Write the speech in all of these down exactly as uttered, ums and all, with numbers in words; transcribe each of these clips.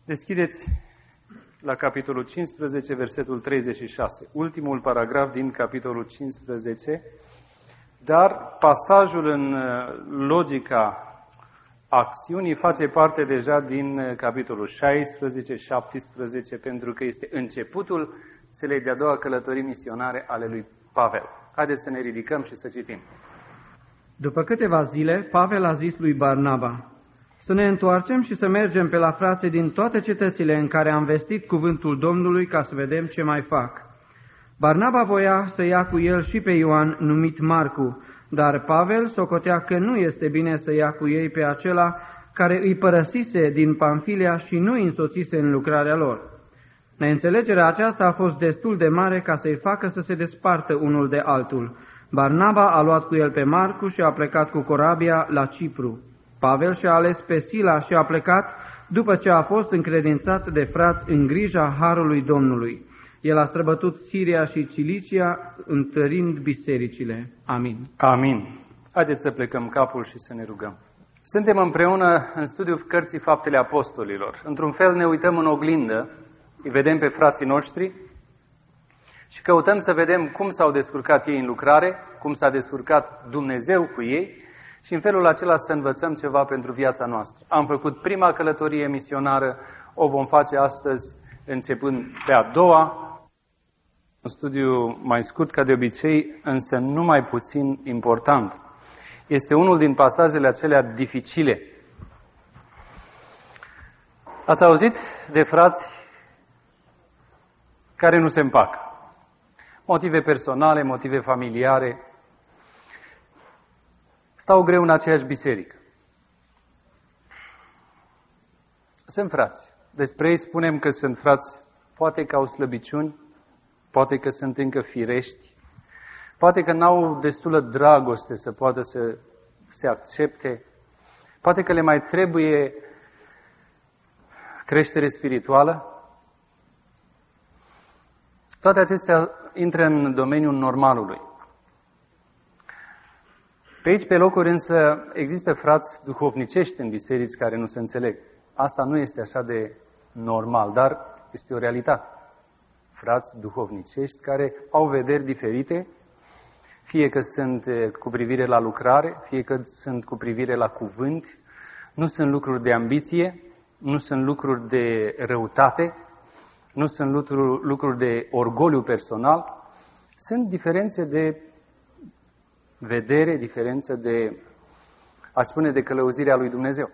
Deschideți la capitolul cincisprezece, versetul treizeci și șase, ultimul paragraf din capitolul cincisprezece, dar pasajul în logica acțiunii face parte deja din capitolul șaisprezece, șaptesprezece, pentru că este începutul celei de-a doua călătorii misionare ale lui Pavel. Haideți să ne ridicăm și să citim. După câteva zile, Pavel a zis lui Barnaba: să ne întoarcem și să mergem pe la frații din toate cetățile în care am vestit cuvântul Domnului, ca să vedem ce mai fac. Barnaba voia să ia cu el și pe Ioan, numit Marcu, dar Pavel socotea că nu este bine să ia cu ei pe acela care îi părăsise din Pamfilia și nu îi însoțise în lucrarea lor. Neînțelegerea aceasta a fost destul de mare ca să-i facă să se despartă unul de altul. Barnaba a luat cu el pe Marcu și a plecat cu corabia la Cipru. Pavel și-a ales pe Sila și a plecat după ce a fost încredințat de frați în grija harului Domnului. El a străbătut Siria și Cilicia, întărind bisericile. Amin. Amin. Haideți să plecăm capul și să ne rugăm. Suntem împreună în studiul Cărții Faptele Apostolilor. Într-un fel ne uităm în oglindă, îi vedem pe frații noștri și căutăm să vedem cum s-au descurcat ei în lucrare, cum s-a descurcat Dumnezeu cu ei și în felul acela să învățăm ceva pentru viața noastră. Am făcut prima călătorie misionară, o vom face astăzi începând pe a doua. Un studiu mai scurt ca de obicei, însă nu mai puțin important. Este unul din pasajele acelea dificile. Ați auzit de frați care nu se împacă. Motive personale, motive familiare. Stau greu în aceeași biserică. Sunt frați. Despre ei spunem că sunt frați, poate că au slăbiciuni, poate că sunt încă firești, poate că n-au destulă dragoste să poată să se accepte, poate că le mai trebuie creștere spirituală. Toate acestea intră în domeniul normalului. Pe aici, pe locuri, însă, există frați duhovnicești în biserici care nu se înțeleg. Asta nu este așa de normal, dar este o realitate. Frați duhovnicești care au vederi diferite, fie că sunt cu privire la lucrare, fie că sunt cu privire la cuvânt, nu sunt lucruri de ambiție, nu sunt lucruri de răutate, nu sunt lucruri, lucruri de orgoliu personal, sunt diferențe de vedere, diferențe de, aș spune, de călăuzirea lui Dumnezeu.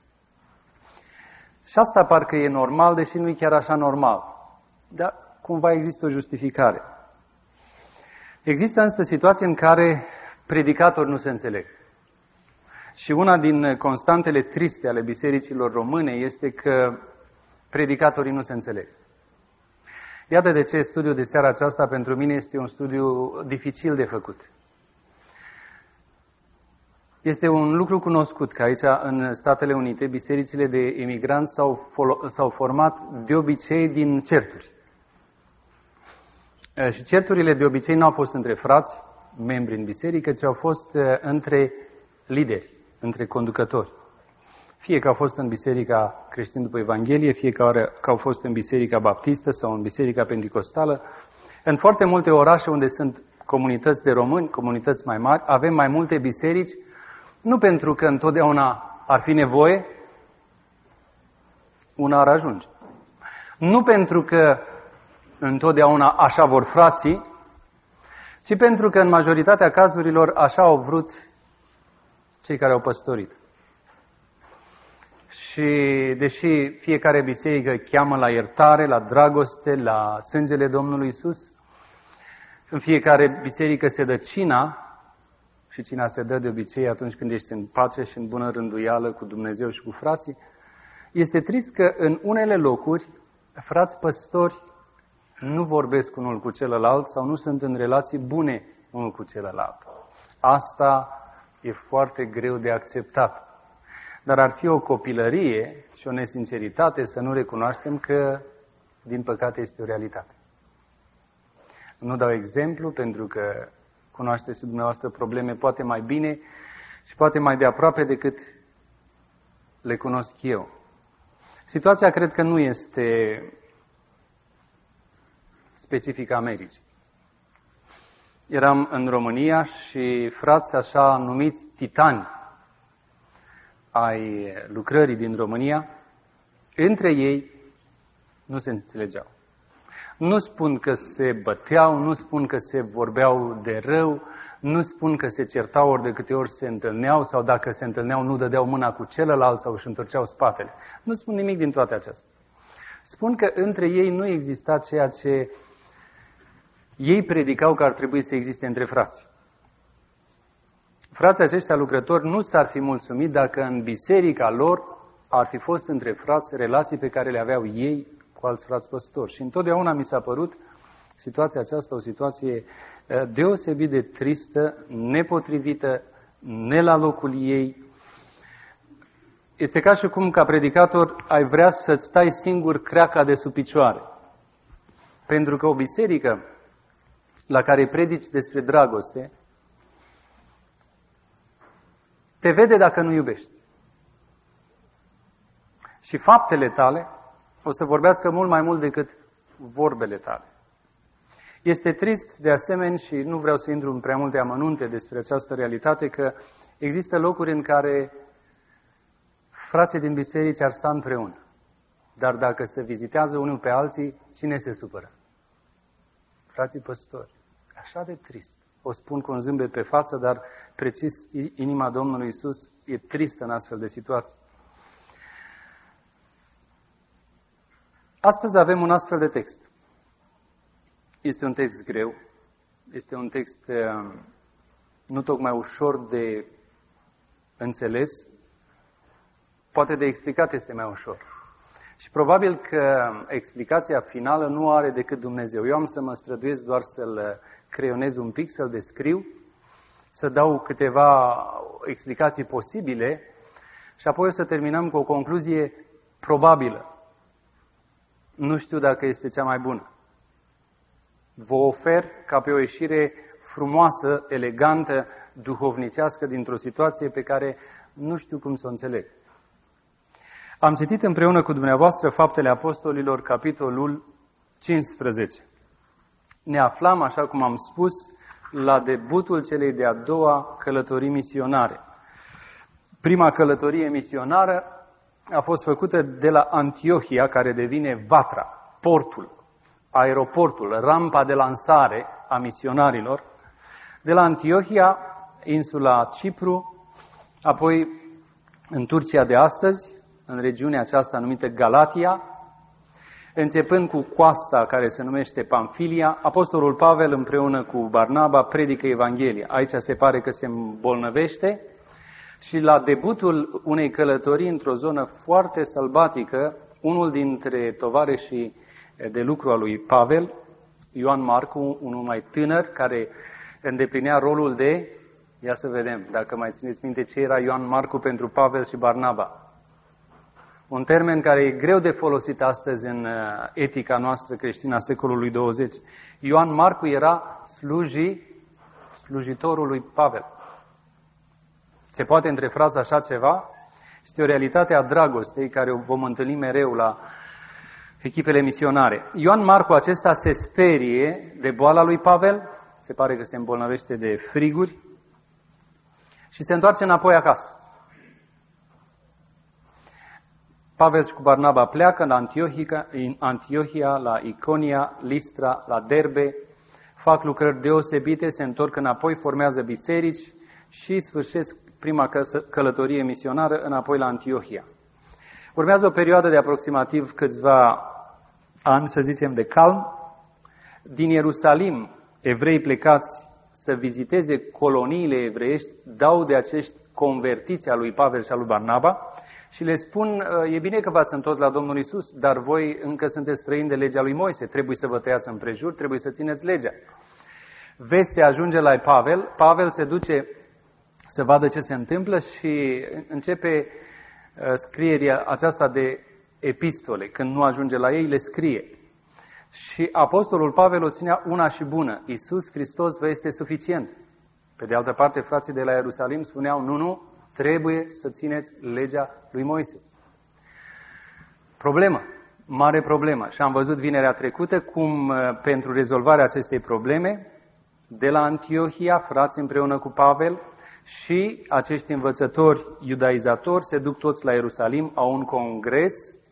Și asta parcă e normal, deși nu e chiar așa normal. Dar cumva există o justificare. Există însă situații în care predicatori nu se înțeleg. Și una din constantele triste ale bisericilor române este că predicatorii nu se înțeleg. Iată de ce studiul de seara aceasta pentru mine este un studiu dificil de făcut. Este un lucru cunoscut că aici, în Statele Unite, bisericile de emigranți s-au, s-au format de obicei din certuri. Și certurile de obicei nu au fost între frați, membri în biserică, ci au fost între lideri, între conducători. Fie că au fost în Biserica Creștină după Evanghelie, fie că au fost în Biserica Baptistă sau în Biserica Pentecostală. În foarte multe orașe unde sunt comunități de români, comunități mai mari, avem mai multe biserici, nu pentru că întotdeauna ar fi nevoie, una ar ajunge. Nu pentru că întotdeauna așa vor frații, ci pentru că în majoritatea cazurilor așa au vrut cei care au păstorit. Și deși fiecare biserică cheamă la iertare, la dragoste, la sângele Domnului Iisus, în fiecare biserică se dă cina, și cina se dă de obicei atunci când ești în pace și în bună rânduială cu Dumnezeu și cu frații, este trist că în unele locuri frați păstori nu vorbesc unul cu celălalt sau nu sunt în relații bune unul cu celălalt. Asta e foarte greu de acceptat. Dar ar fi o copilărie și o nesinceritate să nu recunoaștem că, din păcate, este o realitate. Nu dau exemplu pentru că cunoașteți și dumneavoastră probleme poate mai bine și poate mai de aproape decât le cunosc eu. Situația cred că nu este specifică Americii. Eram în România și frați așa numiți titani ai lucrării din România, între ei nu se înțelegeau. Nu spun că se băteau, nu spun că se vorbeau de rău, nu spun că se certau ori de câte ori se întâlneau sau dacă se întâlneau nu dădeau mâna cu celălalt sau își întorceau spatele. Nu spun nimic din toate acestea. Spun că între ei nu exista ceea ce ei predicau că ar trebui să existe între frați. Frații aceștia lucrători nu s-ar fi mulțumit dacă în biserica lor ar fi fost între frați relații pe care le aveau ei cu alți frați păstori. Și întotdeauna mi s-a părut situația aceasta o situație deosebit de tristă, nepotrivită, ne la locul ei. Este ca și cum, ca predicator, ai vrea să-ți stai singur creaca de sub picioare. Pentru că o biserică la care predici despre dragoste te vede dacă nu iubești. Și faptele tale o să vorbească mult mai mult decât vorbele tale. Este trist, de asemenea, și nu vreau să intru în prea multe amănunte despre această realitate, că există locuri în care frații din biserici ar sta împreună. Dar dacă se vizitează unul pe alții, cine se supără? Frații păstori. Așa de trist. O spun cu un zâmbet pe față, dar precis inima Domnului Iisus e tristă în astfel de situații. Astăzi avem un astfel de text. Este un text greu, este un text nu tocmai ușor de înțeles, poate de explicat este mai ușor. Și probabil că explicația finală nu are decât Dumnezeu. Eu am să mă străduiesc doar să-l creionez un pic, să-l descriu, să dau câteva explicații posibile și apoi o să terminăm cu o concluzie probabilă. Nu știu dacă este cea mai bună. Vă ofer ca pe o ieșire frumoasă, elegantă, duhovnicească dintr-o situație pe care nu știu cum să o înțeleg. Am citit împreună cu dumneavoastră Faptele Apostolilor, capitolul cincisprezece. Ne aflam, așa cum am spus, la debutul celei de-a doua călătorii misionare. Prima călătorie misionară a fost făcută de la Antiohia, care devine Vatra, portul, aeroportul, rampa de lansare a misionarilor. De la Antiohia, insula Cipru, apoi în Turcia de astăzi, în regiunea aceasta numită Galatia, începând cu coasta care se numește Pamfilia, Apostolul Pavel împreună cu Barnaba predică Evanghelia. Aici se pare că se îmbolnăvește și la debutul unei călătorii într-o zonă foarte sălbatică, unul dintre tovarășii de lucru al lui Pavel, Ioan Marcu, unul mai tânăr, care îndeplinea rolul de, ia să vedem, dacă mai țineți minte ce era Ioan Marcu pentru Pavel și Barnaba. Un termen care e greu de folosit astăzi în etica noastră creștină a secolului douăzeci. Ioan Marcu era sluji, slujitorul lui Pavel. Se poate între frați așa ceva? Este o realitate a dragostei care o vom întâlni mereu la echipele misionare. Ioan Marcu acesta se sperie de boala lui Pavel, se pare că se îmbolnăvește de friguri și se întoarce înapoi acasă. Pavel și cu Barnaba pleacă la Antiohia, în Antiohia, la Iconia, Listra, la Derbe, fac lucrări deosebite, se întorc înapoi, formează biserici și sfârșesc prima călătorie misionară înapoi la Antiohia. Urmează o perioadă de aproximativ câțiva ani, să zicem, de calm. Din Ierusalim, evrei plecați să viziteze coloniile evreiești dau de acești convertiți a lui Pavel și a lui Barnaba și le spun, e bine că v-ați întors la Domnul Iisus, dar voi încă sunteți străini de legea lui Moise, trebuie să vă tăiați împrejur, trebuie să țineți legea. Vestea ajunge la Pavel, Pavel se duce să vadă ce se întâmplă și începe scrierea aceasta de epistole. Când nu ajunge la ei, le scrie. Și apostolul Pavel o ținea una și bună. Iisus Hristos vă este suficient. Pe de altă parte, frații de la Ierusalim spuneau, nu, nu, trebuie să țineți legea lui Moise. Problemă, mare problemă. Și am văzut vinerea trecută cum pentru rezolvarea acestei probleme, de la Antiohia, frați împreună cu Pavel și acești învățători iudaizatori se duc toți la Ierusalim, au un congres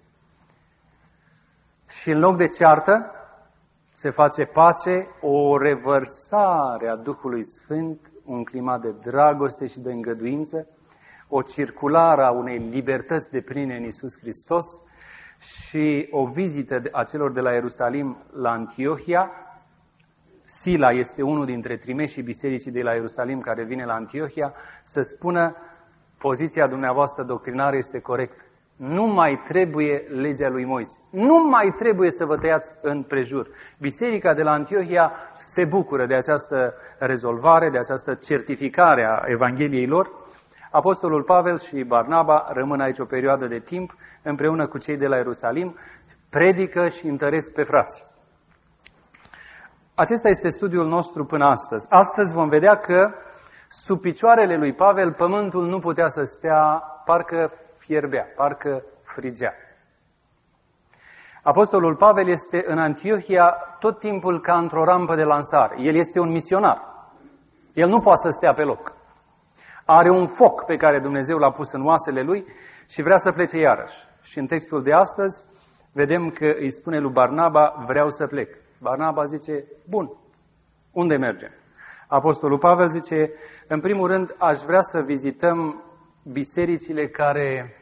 și în loc de ceartă se face pace, o revărsare a Duhului Sfânt, un climat de dragoste și de îngăduință, o circulară a unei libertăți depline în Iisus Hristos și o vizită a celor de la Ierusalim la Antiohia. Sila este unul dintre trimeșii bisericii de la Ierusalim care vine la Antiohia să spună: poziția dumneavoastră doctrinară este corectă. Nu mai trebuie legea lui Moise. Nu mai trebuie să vă tăiați în prejur. Biserica de la Antiohia se bucură de această rezolvare, de această certificare a Evangheliei lor. Apostolul Pavel și Barnaba rămân aici o perioadă de timp, împreună cu cei de la Ierusalim, predică și întăresc pe frați. Acesta este studiul nostru până astăzi. Astăzi vom vedea că sub picioarele lui Pavel pământul nu putea să stea, parcă fierbea, parcă frigea. Apostolul Pavel este în Antiohia tot timpul ca într-o rampă de lansare. El este un misionar. El nu poate să stea pe loc. Are un foc pe care Dumnezeu l-a pus în oasele lui și vrea să plece iarăși. Și în textul de astăzi vedem că îi spune lui Barnaba: vreau să plec. Barnaba zice: bun, unde mergem? Apostolul Pavel zice: în primul rând aș vrea să vizităm bisericile care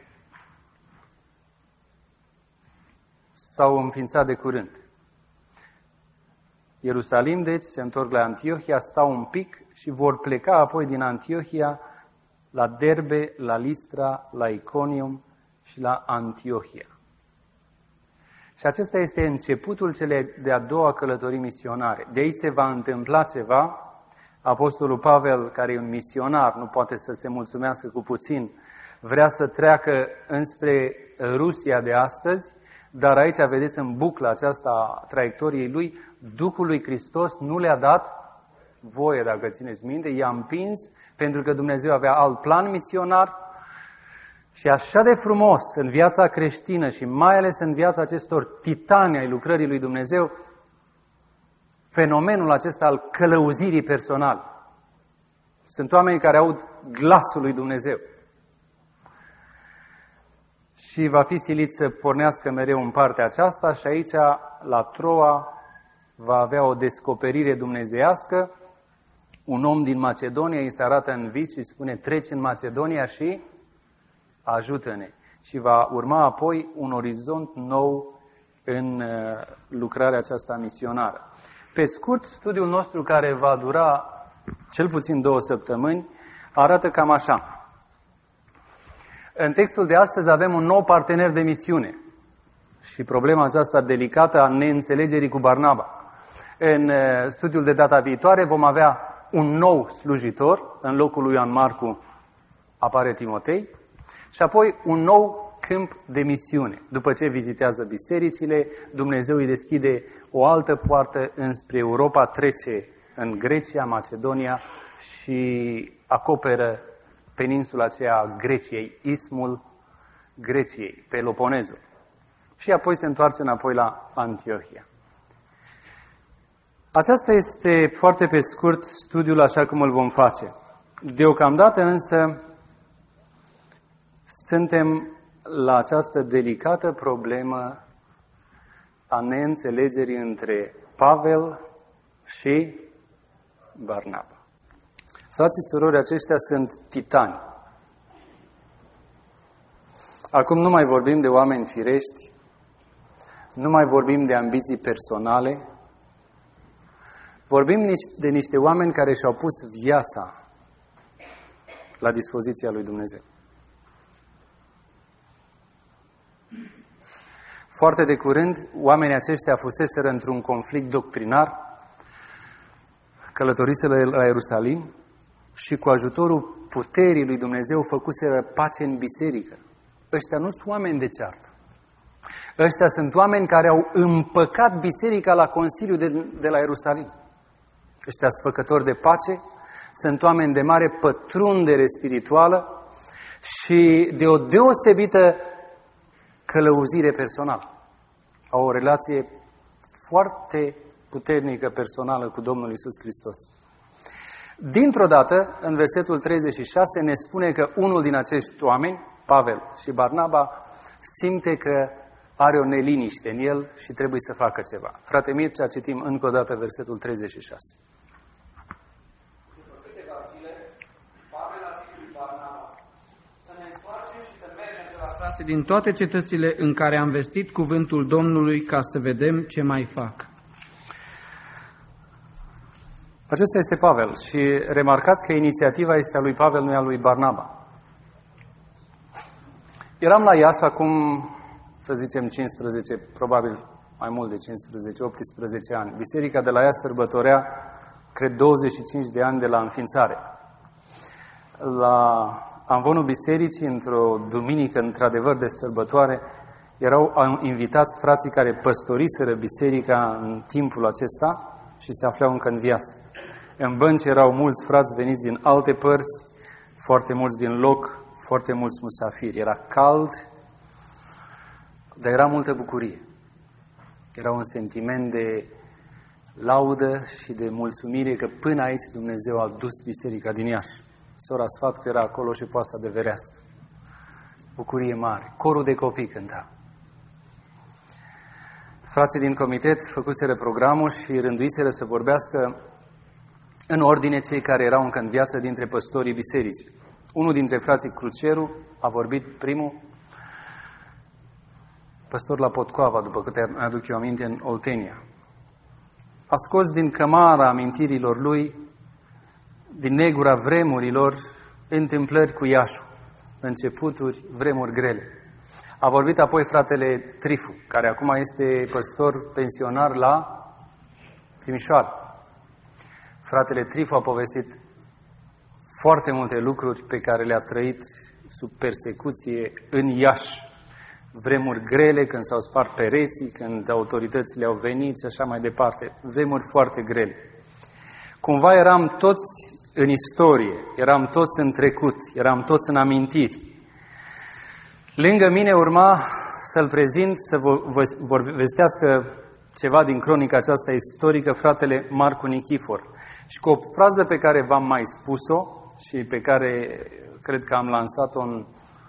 s-au înființat de curând. Ierusalim, deci, se întorc la Antiohia, stau un pic și vor pleca apoi din Antiohia la Derbe, la Listra, la Iconium și la Antiohia. Și acesta este începutul cele de-a doua călătorii misionare. De aici se va întâmpla ceva. Apostolul Pavel, care e un misionar, nu poate să se mulțumească cu puțin, vrea să treacă înspre Rusia de astăzi, dar aici, vedeți, în bucla aceasta a traiectoriei lui, Duhul lui Hristos nu le-a dat voie, dacă țineți minte, i-a împins, pentru că Dumnezeu avea alt plan misionar. Și așa de frumos în viața creștină și mai ales în viața acestor titani ai lucrării lui Dumnezeu, fenomenul acesta al călăuzirii personale. Sunt oameni care aud glasul lui Dumnezeu. Și va fi silit să pornească mereu în partea aceasta și aici, la Troa, va avea o descoperire dumnezeiască. Un om din Macedonia îi se arată în vis și spune: treci în Macedonia și ajută-ne. Și va urma apoi un orizont nou în lucrarea aceasta misionară. Pe scurt, studiul nostru, care va dura cel puțin două săptămâni, arată cam așa. În textul de astăzi avem un nou partener de misiune și problema aceasta delicată a neînțelegerii cu Barnaba. În studiul de data viitoare vom avea un nou slujitor, în locul lui Ioan Marcu apare Timotei, și apoi un nou câmp de misiune. După ce vizitează bisericile, Dumnezeu îi deschide o altă poartă înspre Europa, trece în Grecia, Macedonia și acoperă peninsula aceea a Greciei, ismul Greciei, Peloponezul. Și apoi se întoarce înapoi la Antiohia. Aceasta este, foarte pe scurt, studiul așa cum îl vom face. Deocamdată însă suntem la această delicată problemă a neînțelegerii între Pavel și Barnaba. Frații și surori, aceștia sunt titani. Acum nu mai vorbim de oameni firești, nu mai vorbim de ambiții personale, vorbim de niște oameni care și-au pus viața la dispoziția lui Dumnezeu. Foarte de curând, oamenii aceștia fuseseră într-un conflict doctrinar, călătoriseră la Ierusalim și cu ajutorul puterii lui Dumnezeu făcuseră pace în biserică. Ăștia nu sunt oameni de ceartă. Ăștia sunt oameni care au împăcat biserica la Consiliul de, de la Ierusalim. Ăștia sunt făcători de pace, sunt oameni de mare pătrundere spirituală și de o deosebită călăuzire personală. Au o relație foarte puternică personală cu Domnul Iisus Hristos. Dintr-o dată, în versetul treizeci și șase, ne spune că unul din acești oameni, Pavel și Barnaba, simte că are o neliniște în el și trebuie să facă ceva. Frate Mircea, citim încă o dată versetul treizeci și șase. După câteva zile, Pavel a zis lui Barnaba, să ne întoarcem și să mergem pe la frații din toate cetățile în care am vestit cuvântul Domnului ca să vedem ce mai fac. Acesta este Pavel și remarcați că inițiativa este a lui Pavel, nu a lui Barnaba. Eram la Iași acum, să zicem, cincisprezece, probabil mai mult de cincisprezece, optsprezece ani. Biserica de la Iași sărbătorea, cred, douăzeci și cinci de ani de la înființare. La amvonul bisericii, într-o duminică, într-adevăr, de sărbătoare, erau invitați frații care păstoriseră biserica în timpul acesta și se aflau încă în viață. În bănci erau mulți frați veniți din alte părți, foarte mulți din loc, foarte mulți musafiri. Era cald, dar era multă bucurie. Era un sentiment de laudă și de mulțumire că până aici Dumnezeu a dus biserica din Iași. Sora Sfatcu era acolo și poate să adeverească. Bucurie mare. Corul de copii cânta. Frații din comitet făcuseră programul și rânduiseră să vorbească în ordine cei care erau încă în viață dintre păstorii bisericii. Unul dintre frații Cruceru a vorbit primul, păstor la Potcoava, după câte aduc eu aminte, în Oltenia. A scos din cămara amintirilor lui, din negura vremurilor, întâmplări cu Iașu, începuturi, vremuri grele. A vorbit apoi fratele Trifu, care acum este păstor pensionar la Timișoara. Fratele Trifu a povestit foarte multe lucruri pe care le-a trăit sub persecuție în Iași. Vremuri grele, când s-au spart pereții, când autoritățile au venit și așa mai departe. Vremuri foarte grele. Cumva eram toți în istorie, eram toți în trecut, eram toți în amintiri. Lângă mine urma să-l prezint, să vă vestească ceva din cronica aceasta istorică, fratele Marcu Nichifor. Și cu o frază pe care v-am mai spus-o și pe care cred că am lansat-o în,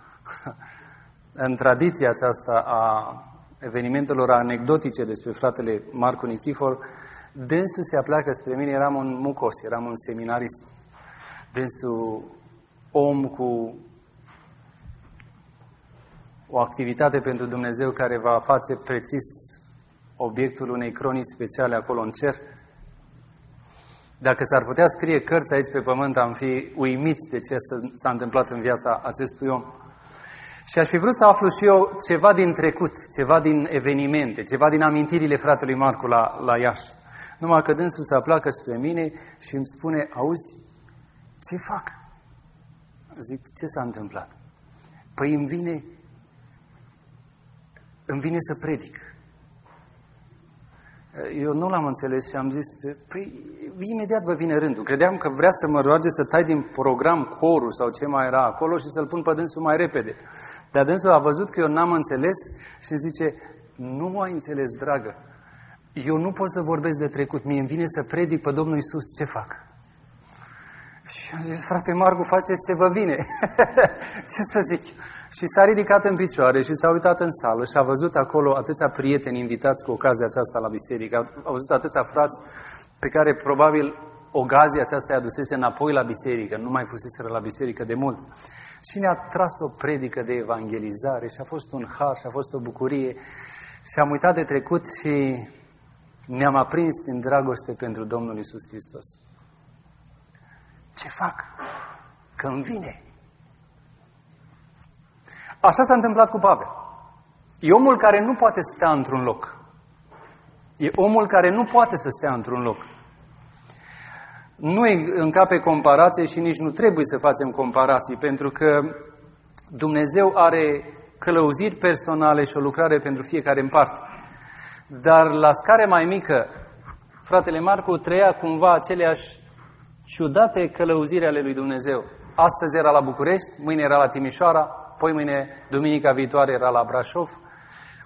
în tradiția aceasta a evenimentelor anecdotice despre fratele Marcu Nichifor, dânsul se apleacă spre mine, eram un mucos, eram un seminarist. Dânsul om cu o activitate pentru Dumnezeu care va face precis obiectul unei cronii speciale acolo în cer. Dacă s-ar putea scrie cărți aici pe pământ, am fi uimiți de ce s-a întâmplat în viața acestui om. Și aș fi vrut să aflu și eu ceva din trecut, ceva din evenimente, ceva din amintirile fratelui Marcu la, la Iași. Numai că dânsul se apleacă spre mine și îmi spune, auzi, ce fac? Zic, ce s-a întâmplat? Păi îmi vine, îmi vine să predic. Eu nu l-am înțeles și am zis, păi imediat vă vine rândul. Credeam că vrea să mă roage să tai din program corul sau ce mai era acolo și să-l pun pe dânsul mai repede. Dar dânsul a văzut că eu n-am înțeles și îmi zice, nu m-ai înțeles, dragă. Eu nu pot să vorbesc de trecut, mie îmi vine să predic pe Domnul Iisus, ce fac? Și am zis, frate Marcu, faceți ce vă vine. Ce să zic? Și s-a ridicat în picioare și s-a uitat în sală și a văzut acolo atâția prieteni invitați cu ocazia aceasta la biserică. A văzut atâția frați pe care probabil ocazia aceasta i-a adusese înapoi la biserică, nu mai fuseseră la biserică de mult. Și ne-a tras o predică de evangelizare și a fost un har și a fost o bucurie. Și am uitat de trecut și ne-am aprins din dragoste pentru Domnul Iisus Hristos. Ce fac? Că îmi vine. Așa s-a întâmplat cu Pavel. E omul care nu poate sta într-un loc. E omul care nu poate să stea într-un loc. Nu încape comparație și nici nu trebuie să facem comparații, pentru că Dumnezeu are călăuziri personale și o lucrare pentru fiecare în parte. Dar la scară mai mică, fratele Marcu trăia cumva aceleași ciudate călăuziri ale lui Dumnezeu. Astăzi era la București, mâine era la Timișoara, apoi mâine, duminica viitoare, era la Brașov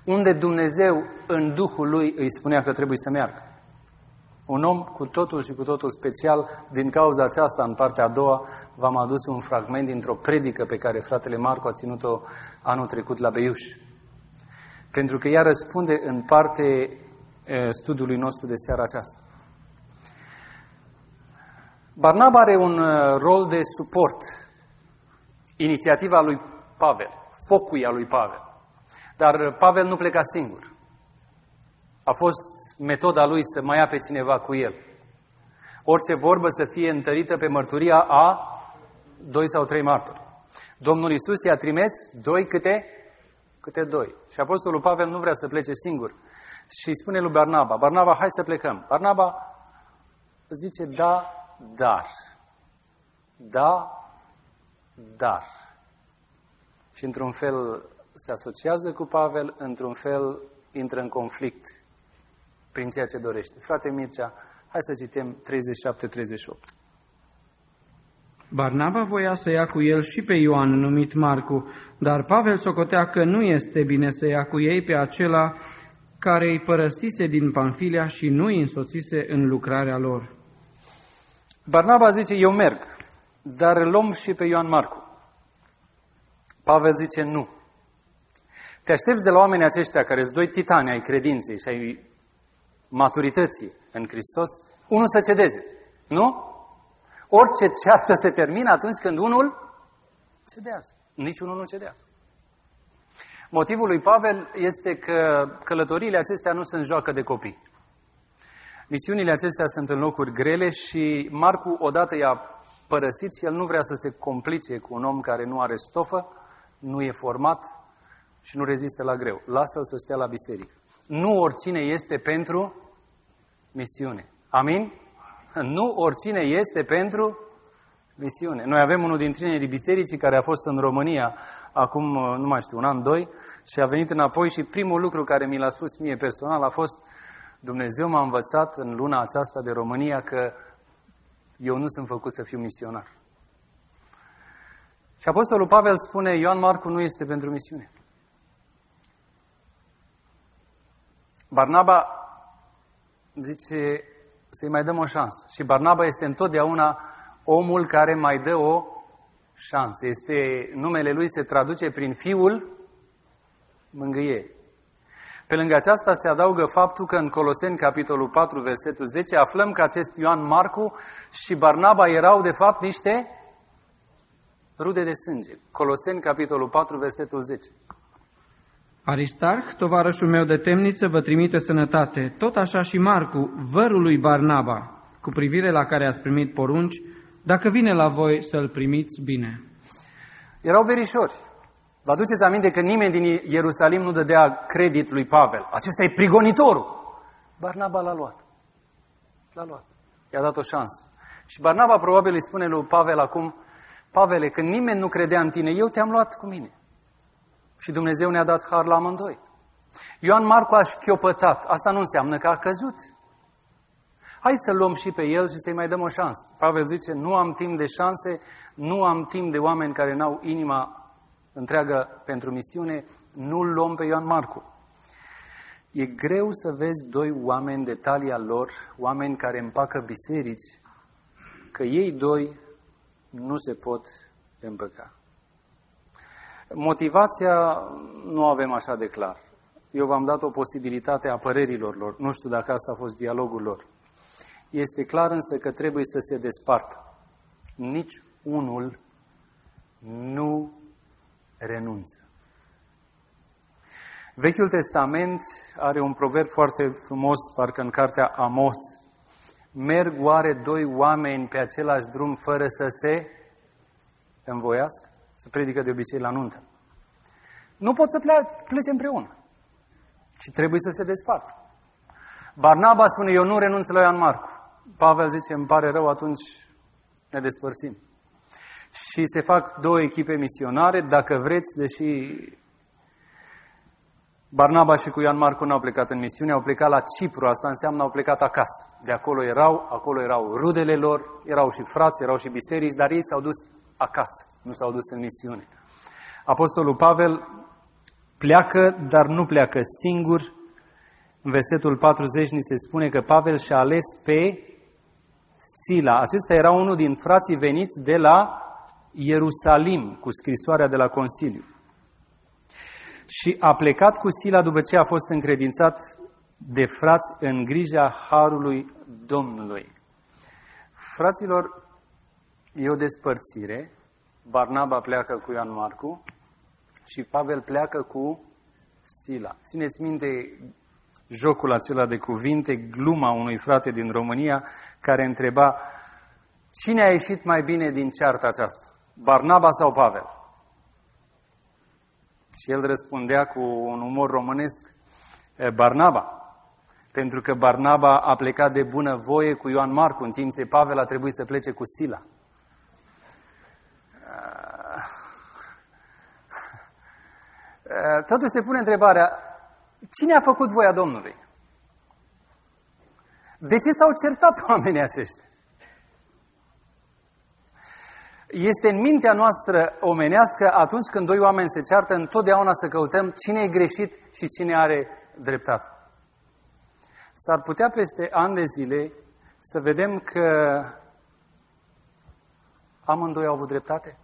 unde Dumnezeu în Duhul lui îi spunea că trebuie să meargă. Un om cu totul și cu totul special. Din cauza aceasta, în partea a doua, v-am adus un fragment dintr-o predică pe care fratele Marcu a ținut-o anul trecut la Beiuș. Pentru că ea răspunde în parte studiului nostru de seara aceasta. Barnaba are un rol de suport. Inițiativa lui Pavel, focuia lui Pavel. Dar Pavel nu pleca singur. A fost metoda lui să mai ia pe cineva cu el. Orice vorbă să fie întărită pe mărturia a doi sau trei martori. Domnul Iisus i-a trimis doi câte, câte doi. Și apostolul Pavel nu vrea să plece singur. Și îi spune lui Barnaba, Barnaba, hai să plecăm. Barnaba zice, da, dar. Da, dar. Și într-un fel se asociază cu Pavel, într-un fel intră în conflict prin ceea ce dorește. Frate Mircea, hai să citim treizeci și șapte treizeci și opt. Barnaba voia să ia cu el și pe Ioan, numit Marcu, dar Pavel socotea că nu este bine să ia cu ei pe acela care îi părăsise din Panfilia și nu îi însoțise în lucrarea lor. Barnaba zice, eu merg, dar îl luăm și pe Ioan Marcu. Pavel zice, nu. Te aștepți de la oamenii aceștia care sunt doi titani ai credinței și ai maturității în Hristos, unul să cedeze, nu? Orice ceartă se termină atunci când unul cedează. Niciunul nu cedează. Motivul lui Pavel este că călătoriile acestea nu sunt joacă de copii. Misiunile acestea sunt în locuri grele și Marcu odată i-a părăsit și el nu vrea să se complice cu un om care nu are stofă, nu e format și nu rezistă la greu. Lasă-l să stea la biserică. Nu oricine este pentru misiune. Amin? Nu oricine este pentru misiune. Noi avem unul din tinerii bisericii care a fost în România acum, nu mai știu, un an, doi, și a venit înapoi și primul lucru care mi l-a spus mie personal a fost: Dumnezeu m-a învățat în luna aceasta de România că eu nu sunt făcut să fiu misionar. Și apostolul Pavel spune, Ioan Marcu nu este pentru misiune. Barnaba zice să-i mai dăm o șansă. Și Barnaba este întotdeauna omul care mai dă o șansă. Este, numele lui se traduce prin Fiul Mângâierii. Pe lângă aceasta se adaugă faptul că în Coloseni, capitolul patru, versetul zece, aflăm că acest Ioan Marcu și Barnaba erau de fapt niște rude de sânge. Coloseni, capitolul patru, versetul zece. Aristarh, tovarășul meu de temniță, vă trimite sănătate, tot așa și Marcu, vărul lui Barnaba, cu privire la care ați primit porunci, dacă vine la voi să-l primiți bine. Erau verișori. Vă aduceți aminte că nimeni din Ierusalim nu dădea credit lui Pavel. Acesta e prigonitorul. Barnaba l-a luat. L-a luat. I-a dat o șansă. Și Barnaba probabil îi spune lui Pavel acum, Pavele, când nimeni nu credea în tine, eu te-am luat cu mine. Și Dumnezeu ne-a dat har la amândoi. Ioan Marcu a șchiopătat. Asta nu înseamnă că a căzut. Hai să luăm și pe el și să-i mai dăm o șansă. Pavel zice, nu am timp de șanse, nu am timp de oameni care n-au inima întreagă pentru misiune, nu-l luăm pe Ioan Marcu. E greu să vezi doi oameni de talia lor, oameni care împacă biserici, că ei doi nu se pot împăca. Motivația nu avem așa de clar. Eu v-am dat o posibilitate a părerilor lor. Nu știu dacă asta a fost dialogul lor. Este clar însă că trebuie să se despartă. Nici unul nu renunță. Vechiul Testament are un proverb foarte frumos, parcă în cartea Amos. Merg oare doi oameni pe același drum fără să se învoiască? Se predică de obicei la nuntă. Nu pot să plece împreună. Și trebuie să se despartă. Barnaba spune, eu nu renunț la Ioan Marcu. Pavel zice, îmi pare rău, atunci ne despărțim. Și se fac două echipe misionare, dacă vreți, deși Barnaba și cu Ioan Marcu n-au plecat în misiune, au plecat la Cipru, asta înseamnă au plecat acasă. De acolo erau, acolo erau rudele lor, erau și frați, erau și biserici, dar ei s-au dus acasă, nu s-au dus în misiune. Apostolul Pavel Pleacă, dar nu pleacă singur. În versetul patruzeci ni se spune că Pavel și-a ales pe Sila. Acesta era unul din frații veniți de la Ierusalim, cu scrisoarea de la Consiliu. Și a plecat cu Sila după ce a fost încredințat de frați în grija harului Domnului. Fraților, e o despărțire. Barnaba pleacă cu Ioan Marcu și Pavel pleacă cu Sila. Țineți minte jocul acela de cuvinte, gluma unui frate din România care întreba: cine a ieșit mai bine din cearta aceasta? Barnaba sau Pavel? Și el răspundea cu un umor românesc: Barnaba. Pentru că Barnaba a plecat de bună voie cu Ioan Marcu, în timp ce Pavel a trebuit să plece cu Sila. Totuși se pune întrebarea: cine a făcut voia Domnului? De ce s-au certat oamenii aceștia? Este în mintea noastră omenească, atunci când doi oameni se ceartă, întotdeauna să căutăm cine e greșit și cine are dreptate. S-ar putea peste ani de zile să vedem că amândoi au avut dreptate?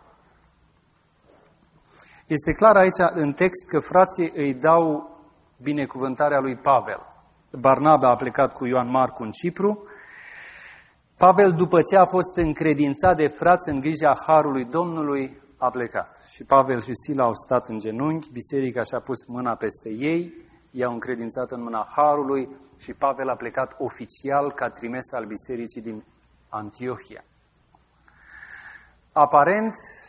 Este clar aici în text că frații îi dau binecuvântarea lui Pavel. Barnaba a plecat cu Ioan Marcu în Cipru. Pavel, după ce a fost încredințat de frați în grija harului Domnului, a plecat. Și Pavel și Sila au stat în genunchi, biserica și-a pus mâna peste ei, i-au încredințat în mâna harului și Pavel a plecat oficial ca trimis al bisericii din Antiohia. Aparent,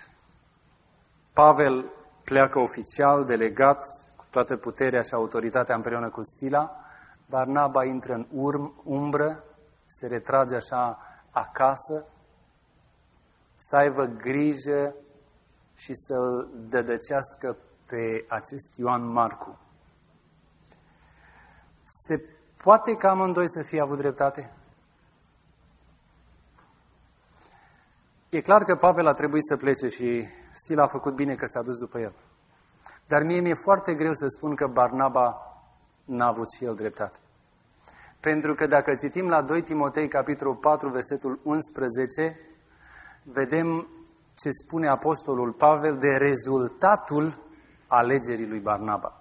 Pavel pleacă oficial, delegat, cu toată puterea și autoritatea împreună cu Sila. Barnaba intră în urm, umbră, se retrage așa acasă, să aibă grijă și să-l dădăcească pe acest Ioan Marcu. Se poate ca amândoi să fie avut dreptate? E clar că Pavel a trebuit să plece și Sila a făcut bine că s-a dus după el. Dar mie mi-e foarte greu să spun că Barnaba n-a avut și el dreptate. Pentru că dacă citim la doi Timotei, capitolul patru, versetul unsprezece, vedem ce spune apostolul Pavel de rezultatul alegerii lui Barnaba.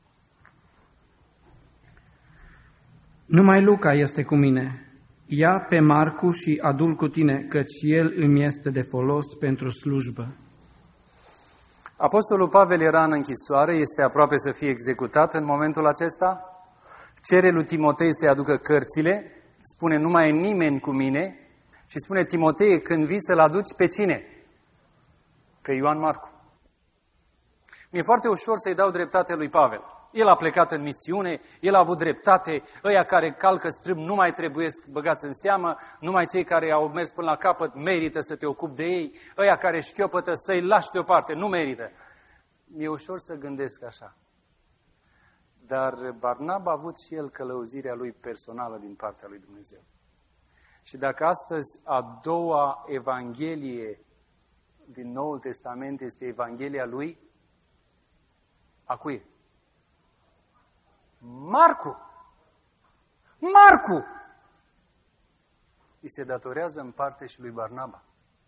Numai Luca este cu mine. Ia pe Marcu și adu-l cu tine, căci el îmi este de folos pentru slujbă. Apostolul Pavel era în închisoare, este aproape să fie executat în momentul acesta. Cere lui Timotei să-i aducă cărțile, spune: nu mai e nimeni cu mine, și spune: Timotei, când vii să-l aduci, pe cine? Pe Ioan Marcu. Mi-e foarte ușor să-i dau dreptate lui Pavel. El a plecat în misiune, el a avut dreptate, ăia care calcă strâmb nu mai trebuiesc băgați în seamă, numai cei care au mers până la capăt merită să te ocupi de ei, ăia care șchiopătă să-i lași deoparte, nu merită. Mi-e ușor să gândesc așa. Dar Barnaba a avut și el călăuzirea lui personală din partea lui Dumnezeu. Și dacă astăzi a doua evanghelie din Noul Testament este Evanghelia lui, a cui? Marcu! Marcu! Îi se datorează în parte și lui Barnaba.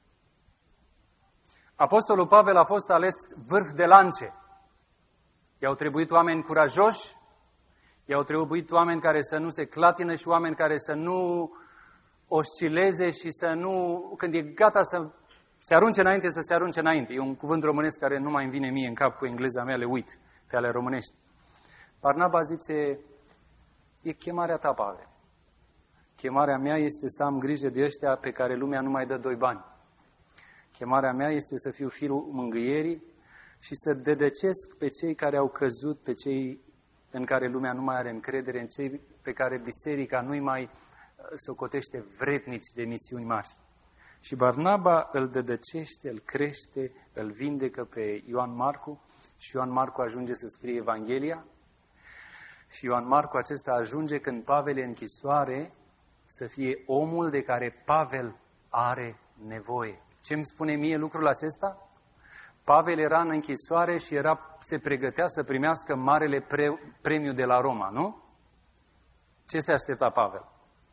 Apostolul Pavel a fost ales vârf de lance. I-au trebuit oameni curajoși, i-au trebuit oameni care să nu se clatină și oameni care să nu oscileze și să nu, când e gata să se arunce înainte, să se arunce înainte. E un cuvânt românesc care nu mai îmi vine mie în cap, cu engleza mea le uit pe ale românești. Barnaba zice: e chemarea ta, Pavel. Chemarea mea este să am grijă de ăștia pe care lumea nu mai dă doi bani. Chemarea mea este să fiu firul mângâierii și să dedecesc pe cei care au căzut, pe cei în care lumea nu mai are încredere, în cei pe care biserica nu-i mai socotește vrednici de misiuni mari. Și Barnaba îl dedăcește, îl crește, îl vindecă pe Ioan Marcu și Ioan Marcu ajunge să scrie Evanghelia. Și Ioan Marcu acesta ajunge, când Pavel e închisoare, să fie omul de care Pavel are nevoie. Ce îmi spune mie lucrul acesta? Pavel era în închisoare și era, se pregătea să primească marele pre, premiu de la Roma, nu? Ce se aștepta Pavel?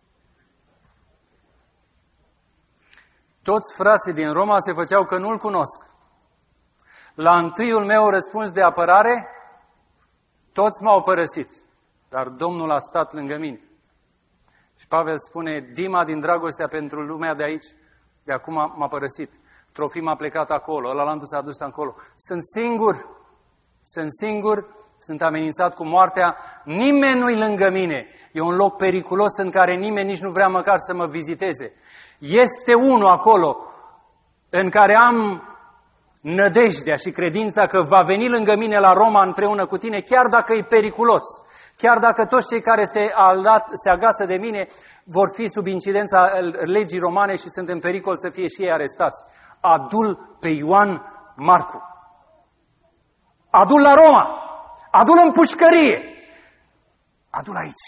Toți frații din Roma se făceau că nu-l cunosc. La întâiul meu răspuns de apărare, toți m-au părăsit, dar Domnul a stat lângă mine. Și Pavel spune, Dima din dragostea pentru lumea de aici, de acum m-a părăsit. Trofim a plecat acolo, ăla s-a dus acolo. Sunt singur, sunt singur, sunt amenințat cu moartea, nimeni nu-i lângă mine. E un loc periculos în care nimeni nici nu vrea măcar să mă viziteze. Este unul acolo în care am nădejdea și credința că va veni lângă mine la Roma împreună cu tine, chiar dacă e periculos, chiar dacă toți cei care se, alat, se agață de mine vor fi sub incidența legii romane și sunt în pericol să fie și ei arestați. Adu-l pe Ioan Marcu. Adu-l la Roma. Adu-l în pușcărie. Adu-l aici.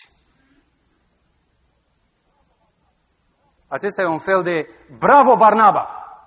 Acesta e un fel de bravo Barnaba.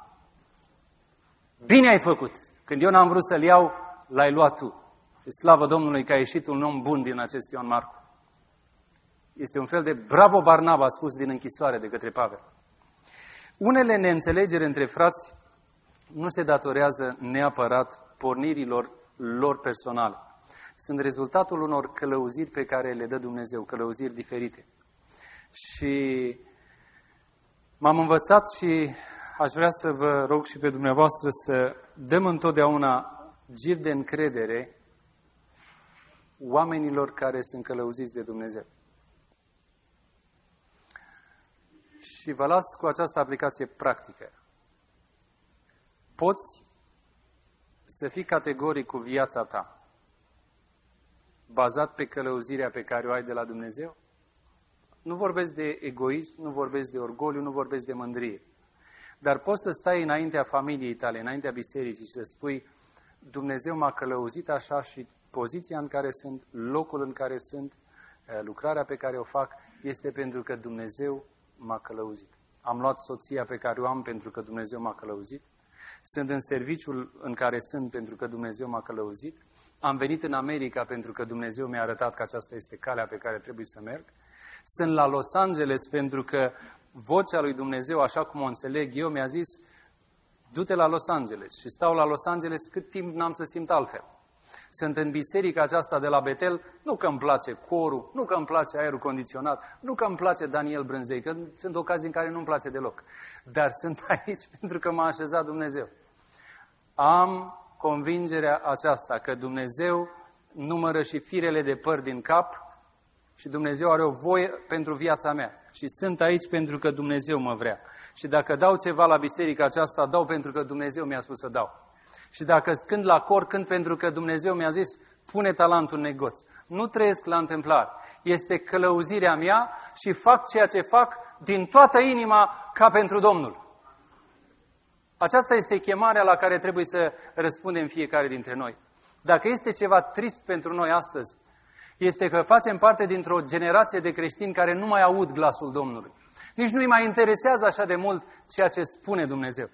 Bine ai făcut. Când eu n-am vrut să-l iau, l-ai luat tu. Și slavă Domnului că a ieșit un om bun din acest Ioan Marcu. Este un fel de bravo Barnaba spus din închisoare de către Pavel. Unele neînțelegeri între frați nu se datorează neapărat pornirilor lor personale. Sunt rezultatul unor călăuziri pe care le dă Dumnezeu, călăuziri diferite. Și m-am învățat și aș vrea să vă rog și pe dumneavoastră să dăm întotdeauna gir de încredere oamenilor care sunt călăuziți de Dumnezeu. Și vă las cu această aplicație practică. Poți să fii categoric cu viața ta, bazat pe călăuzirea pe care o ai de la Dumnezeu? Nu vorbesc de egoism, nu vorbesc de orgoliu, nu vorbesc de mândrie. Dar poți să stai înaintea familiei tale, înaintea bisericii și să spui, Dumnezeu m-a călăuzit așa și poziția în care sunt, locul în care sunt, lucrarea pe care o fac, este pentru că Dumnezeu m-a călăuzit. Am luat soția pe care o am pentru că Dumnezeu m-a călăuzit. Sunt în serviciul în care sunt pentru că Dumnezeu m-a călăuzit. Am venit în America pentru că Dumnezeu mi-a arătat că aceasta este calea pe care trebuie să merg. Sunt la Los Angeles pentru că vocea lui Dumnezeu, așa cum o înțeleg eu, mi-a zis, du-te la Los Angeles. Și stau la Los Angeles cât timp n-am să simt altfel. Sunt în biserica aceasta de la Betel, nu că îmi place corul, nu că îmi place aerul condiționat, nu că îmi place Daniel Brânzei, că sunt ocazii în care nu-mi place deloc. Dar sunt aici pentru că m-a așezat Dumnezeu. Am convingerea aceasta că Dumnezeu numără și firele de păr din cap și Dumnezeu are o voie pentru viața mea. Și sunt aici pentru că Dumnezeu mă vrea. Și dacă dau ceva la biserica aceasta, dau pentru că Dumnezeu mi-a spus să dau. Și dacă cânt la cor, cânt pentru că Dumnezeu mi-a zis, pune talentul în negoț. Nu trăiesc la întâmplare. Este călăuzirea mea și fac ceea ce fac din toată inima ca pentru Domnul. Aceasta este chemarea la care trebuie să răspundem fiecare dintre noi. Dacă este ceva trist pentru noi astăzi, este că facem parte dintr-o generație de creștini care nu mai aud glasul Domnului. Nici nu-i mai interesează așa de mult ceea ce spune Dumnezeu.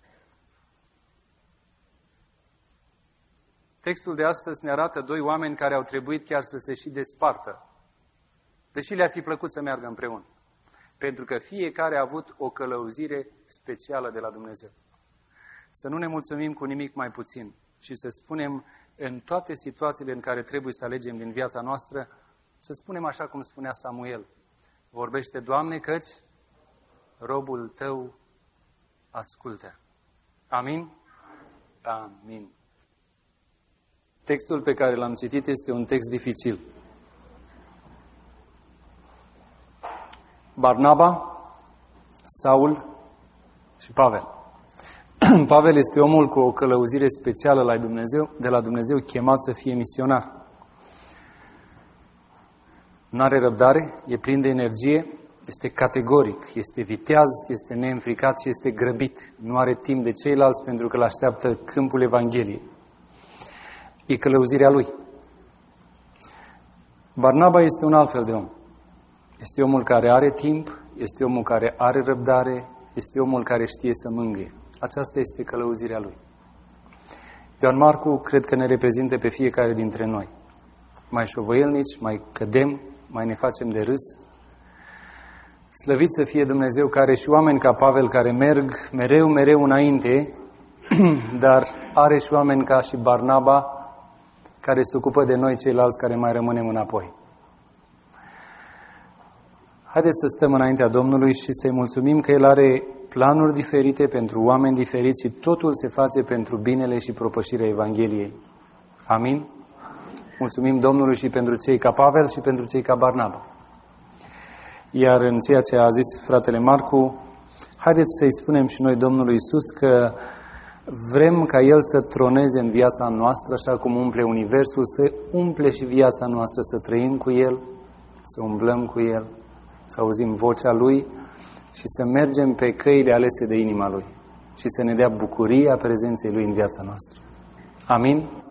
Textul de astăzi ne arată doi oameni care au trebuit chiar să se și despartă, deși le-ar fi plăcut să meargă împreună, pentru că fiecare a avut o călăuzire specială de la Dumnezeu. Să nu ne mulțumim cu nimic mai puțin și să spunem în toate situațiile în care trebuie să alegem din viața noastră, să spunem așa cum spunea Samuel, vorbește, Doamne, căci robul Tău ascultă. Amin? Amin. Textul pe care l-am citit este un text dificil. Barnaba, Saul și Pavel. Pavel este omul cu o călăuzire specială la Dumnezeu, de la Dumnezeu, chemat să fie misionar. Nu are răbdare, e plin de energie, este categoric, este viteaz, este neînfricat și este grăbit. Nu are timp de ceilalți pentru că îl așteaptă câmpul Evangheliei. E călăuzirea lui. Barnaba este un alt fel de om. Este omul care are timp, este omul care are răbdare, este omul care știe să mângâie. Aceasta este călăuzirea lui. Ioan Marcu cred că ne reprezintă pe fiecare dintre noi. Mai șovăielnici, mai cădem, mai ne facem de râs. Slăvit să fie Dumnezeu care are și oameni ca Pavel care merg mereu, mereu înainte, dar are și oameni ca și Barnaba care se ocupă de noi ceilalți care mai rămânem înapoi. Haideți să stăm înaintea Domnului și să-i mulțumim că El are planuri diferite pentru oameni diferiți și totul se face pentru binele și propășirea Evangheliei. Amin? Mulțumim Domnului și pentru cei ca Pavel și pentru cei ca Barnaba. Iar în ceea ce a zis fratele Marcu, haideți să-i spunem și noi Domnului Iisus că vrem ca El să troneze în viața noastră, așa cum umple Universul, să umple și viața noastră, să trăim cu El, să umblăm cu El, să auzim vocea Lui și să mergem pe căile alese de inima Lui și să ne dea bucuria prezenței Lui în viața noastră. Amin?